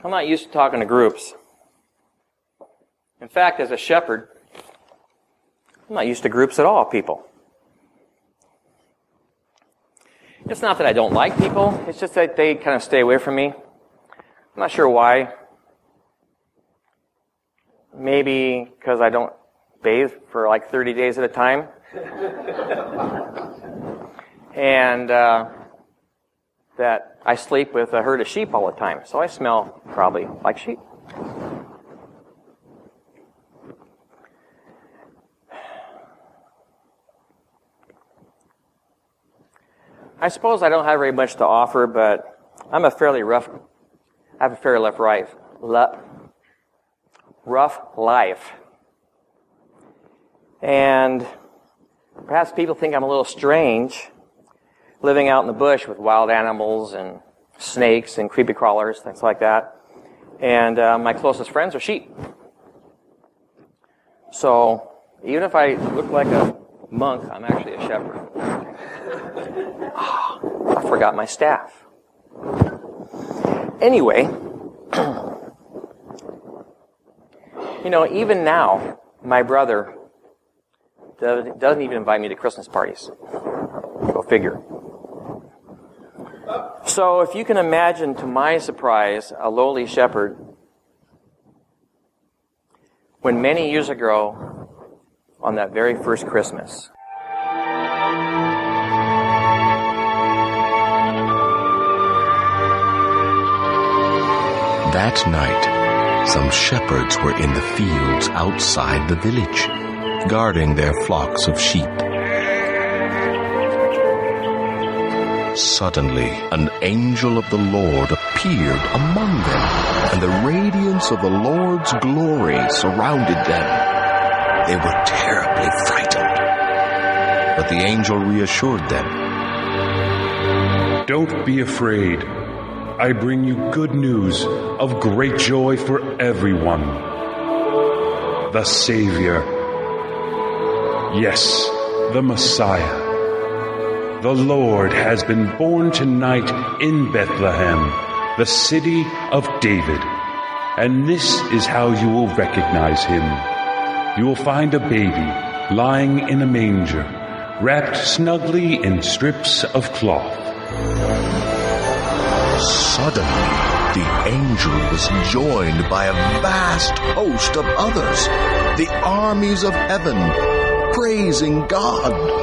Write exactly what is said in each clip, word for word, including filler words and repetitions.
I'm not used to talking to groups. In fact, as a shepherd, I'm not used to groups at all, people. It's not that I don't like people, it's just that they kind of stay away from me. I'm not sure why. Maybe because I don't bathe for like thirty days at a time. and uh, that I sleep with a herd of sheep all the time, so I smell probably like sheep. I suppose I don't have very much to offer, but I'm a fairly rough, I have a fairly rough life. Rough life. And perhaps people think I'm a little strange, living out in the bush with wild animals and snakes and creepy crawlers, things like that. And uh, my closest friends are sheep. So even if I look like a monk, I'm actually a shepherd. Oh, I forgot my staff. Anyway, you know, even now, my brother doesn't even invite me to Christmas parties. Go figure. So if you can imagine, to my surprise, a lowly shepherd, when many years ago, on that very first Christmas, that night, some shepherds were in the fields outside the village, guarding their flocks of sheep. Suddenly, an angel of the Lord appeared among them, and the radiance of the Lord's glory surrounded them. They were terribly frightened. But the angel reassured them. Don't be afraid. I bring you good news of great joy for everyone. The Savior. Yes, the Messiah. The Lord has been born tonight in Bethlehem, the city of David. And this is how you will recognize him. You will find a baby lying in a manger, wrapped snugly in strips of cloth. Suddenly, the angel was joined by a vast host of others, the armies of heaven, praising God.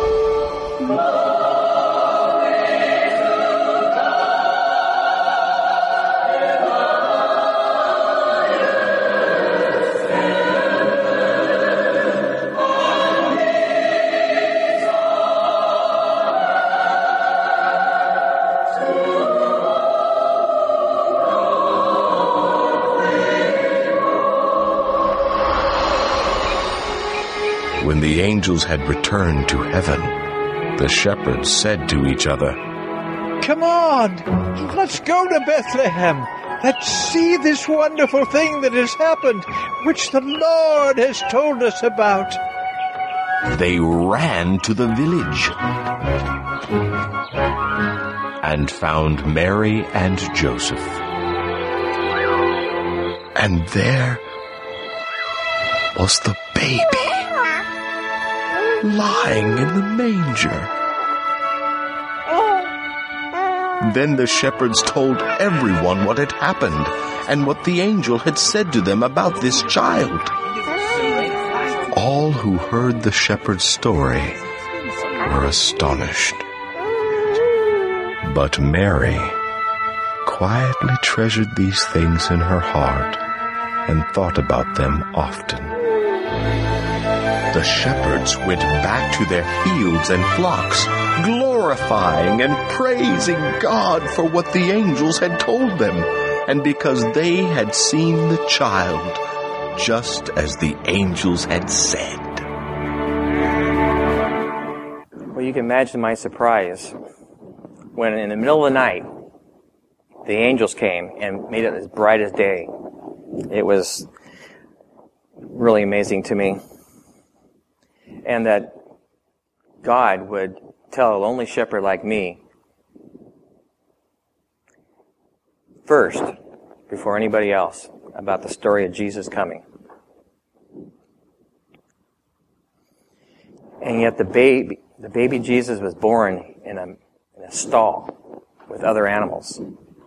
When the angels had returned to heaven, the shepherds said to each other, "Come on, let's go to Bethlehem. Let's see this wonderful thing that has happened, which the Lord has told us about." They ran to the village and found Mary and Joseph. And there was the baby, lying in the manger. Then the shepherds told everyone what had happened and what the angel had said to them about this child. All who heard the shepherd's story were astonished. But Mary quietly treasured these things in her heart and thought about them often. The shepherds went back to their fields and flocks, glorifying and praising God for what the angels had told them, and because they had seen the child just as the angels had said. Well, you can imagine my surprise when in the middle of the night, the angels came and made it as bright as day. It was really amazing to me. And that God would tell a lonely shepherd like me, first, before anybody else about the story of Jesus coming. And yet the baby, the baby Jesus was born in a, in a stall with other animals.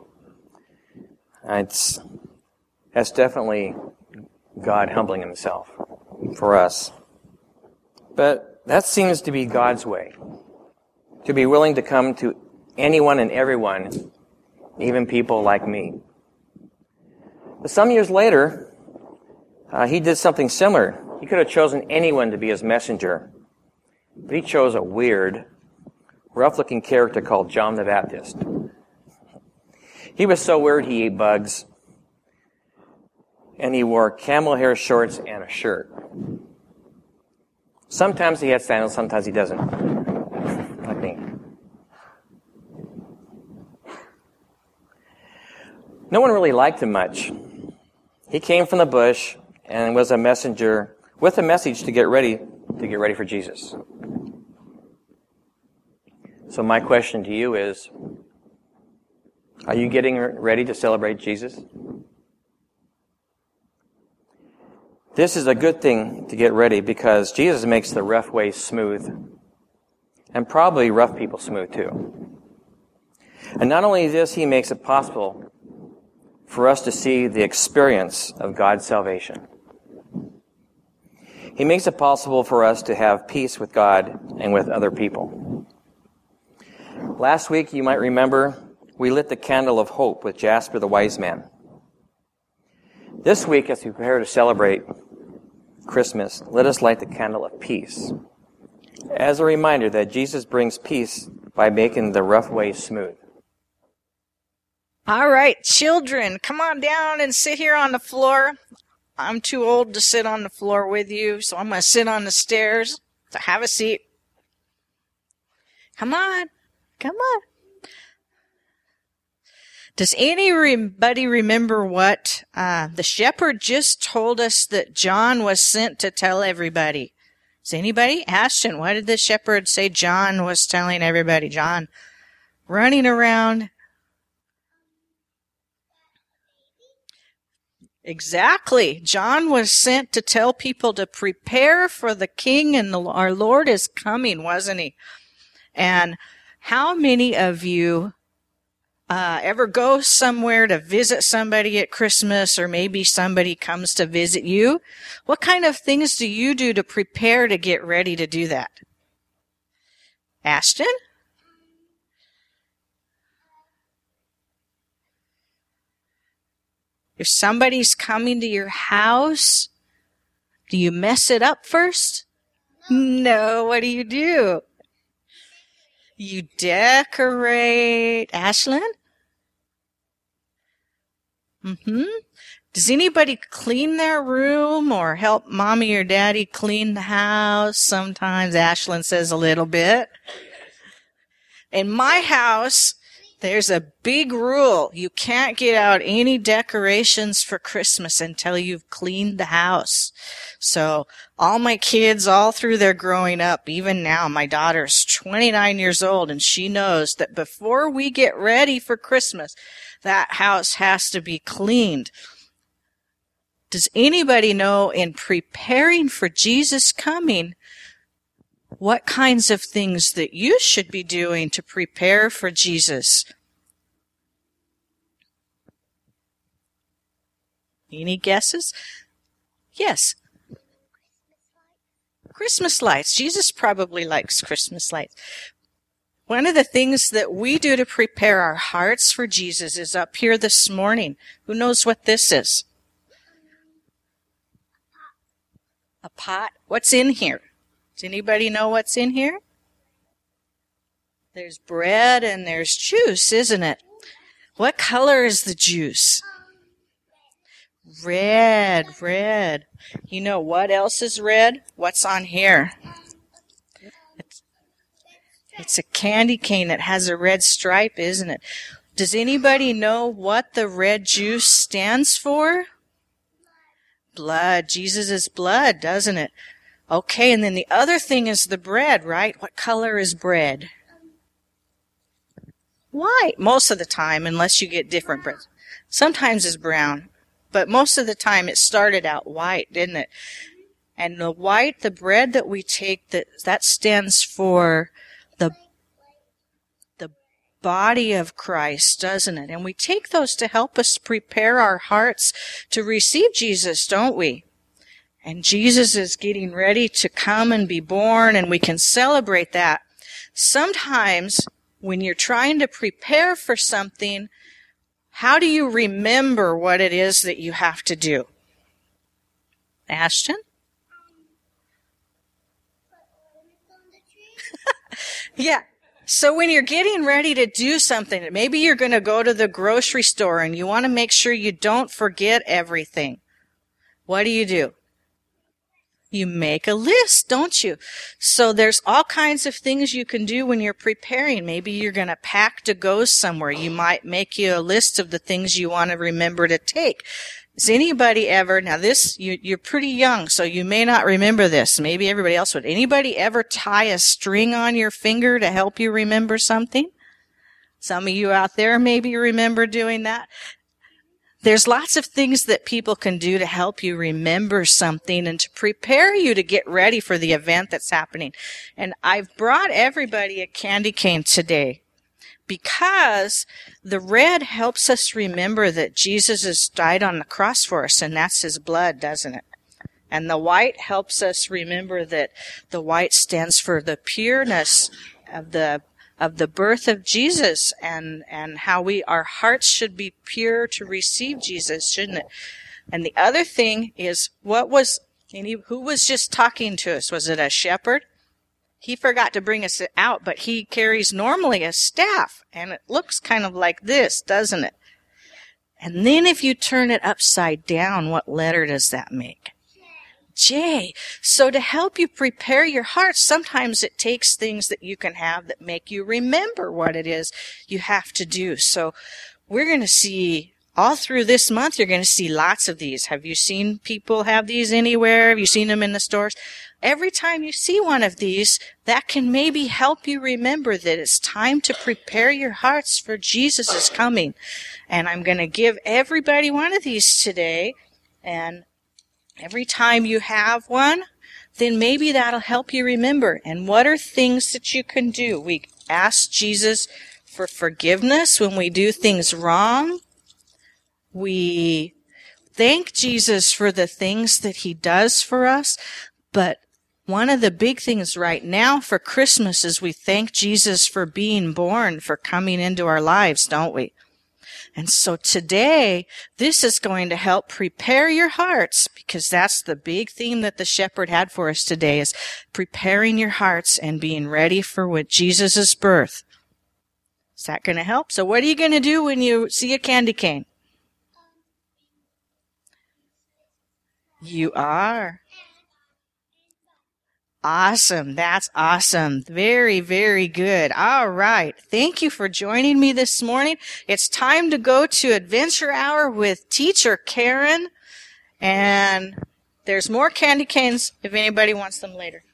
And it's, that's definitely God humbling himself for us. But that seems to be God's way, to be willing to come to anyone and everyone, even people like me. But some years later, uh, he did something similar. He could have chosen anyone to be his messenger, but he chose a weird, rough-looking character called John the Baptist. He was so weird he ate bugs, and he wore camel hair shorts and a shirt. Sometimes he had sandals, sometimes he doesn't. Like me. No one really liked him much. He came from the bush and was a messenger with a message to get ready, to get ready for Jesus. So my question to you is, are you getting ready to celebrate Jesus? This is a good thing to get ready because Jesus makes the rough way smooth, and probably rough people smooth too. And not only this, he makes it possible for us to see the experience of God's salvation. He makes it possible for us to have peace with God and with other people. Last week, you might remember, we lit the candle of hope with Jasper the wise man. This week, as we prepare to celebrate Christmas, let us light the candle of peace, as a reminder that Jesus brings peace by making the rough way smooth. All right, children, come on down and sit here on the floor. I'm too old to sit on the floor with you, so I'm going to sit on the stairs. So have a seat. Come on. Come on. Does anybody remember what uh, the shepherd just told us that John was sent to tell everybody? Does anybody? Ashton, what did the shepherd say John was telling everybody? John running around. Exactly. John was sent to tell people to prepare for the King, and the, our Lord is coming, wasn't he? And how many of you uh, ever go somewhere to visit somebody at Christmas, or maybe somebody comes to visit you? What kind of things do you do to prepare to get ready to do that? Ashton? If somebody's coming to your house, do you mess it up first? No, what do you do? You decorate. Ashlyn? Mm-hmm. Does anybody clean their room or help mommy or daddy clean the house? Sometimes Ashlyn says a little bit. In my house, there's a big rule. You can't get out any decorations for Christmas until you've cleaned the house. So all my kids, all through their growing up, even now, my daughter's twenty-nine years old, and she knows that before we get ready for Christmas, that house has to be cleaned. Does anybody know, in preparing for Jesus' coming, what kinds of things that you should be doing to prepare for Jesus? Any guesses? Yes. Christmas lights. Jesus probably likes Christmas lights. One of the things that we do to prepare our hearts for Jesus is up here this morning. Who knows what this is? A pot. What's in here? Does anybody know what's in here? There's bread and there's juice, isn't it? What color is the juice? Red, red. You know what else is red? What's on here? It's, it's a candy cane that has a red stripe, isn't it? Does anybody know what the red juice stands for? Blood. Jesus' blood, doesn't it? Okay, and then the other thing is the bread, right? What color is bread? White, most of the time, unless you get different bread. Sometimes it's brown, but most of the time it started out white, didn't it? And the white, the bread that we take, that that stands for the the body of Christ, doesn't it? And we take those to help us prepare our hearts to receive Jesus, don't we? And Jesus is getting ready to come and be born, and we can celebrate that. Sometimes when you're trying to prepare for something, how do you remember what it is that you have to do? Ashton? Yeah. So when you're getting ready to do something, maybe you're going to go to the grocery store and you want to make sure you don't forget everything. What do you do? You make a list, don't you? So there's all kinds of things you can do when you're preparing. Maybe you're going to pack to go somewhere. You might make you a list of the things you want to remember to take. Has anybody ever, now this, you, you're pretty young, so you may not remember this. Maybe everybody else would. Anybody ever tie a string on your finger to help you remember something? Some of you out there maybe remember doing that. There's lots of things that people can do to help you remember something and to prepare you to get ready for the event that's happening. And I've brought everybody a candy cane today because the red helps us remember that Jesus has died on the cross for us, and that's his blood, doesn't it? And the white helps us remember that the white stands for the pureness of the of the birth of Jesus, and, and how we, our hearts should be pure to receive Jesus, shouldn't it? And the other thing is, what was, and he, who was just talking to us? Was it a shepherd? He forgot to bring us out, but he carries normally a staff, and it looks kind of like this, doesn't it? And then if you turn it upside down, what letter does that make? J. So to help you prepare your heart, sometimes it takes things that you can have that make you remember what it is you have to do. So we're going to see all through this month, you're going to see lots of these. Have you seen people have these anywhere? Have you seen them in the stores? Every time you see one of these, that can maybe help you remember that it's time to prepare your hearts for Jesus' coming. And I'm going to give everybody one of these today, and every time you have one, then maybe that'll help you remember. And what are things that you can do? We ask Jesus for forgiveness when we do things wrong. We thank Jesus for the things that he does for us. But one of the big things right now for Christmas is we thank Jesus for being born, for coming into our lives, don't we? And so today, this is going to help prepare your hearts, because that's the big theme that the shepherd had for us today, is preparing your hearts and being ready for what Jesus' birth. Is that going to help? So what are you going to do when you see a candy cane? You are. Awesome. That's awesome. Very, very good. All right. Thank you for joining me this morning. It's time to go to Adventure Hour with Teacher Karen. And there's more candy canes if anybody wants them later.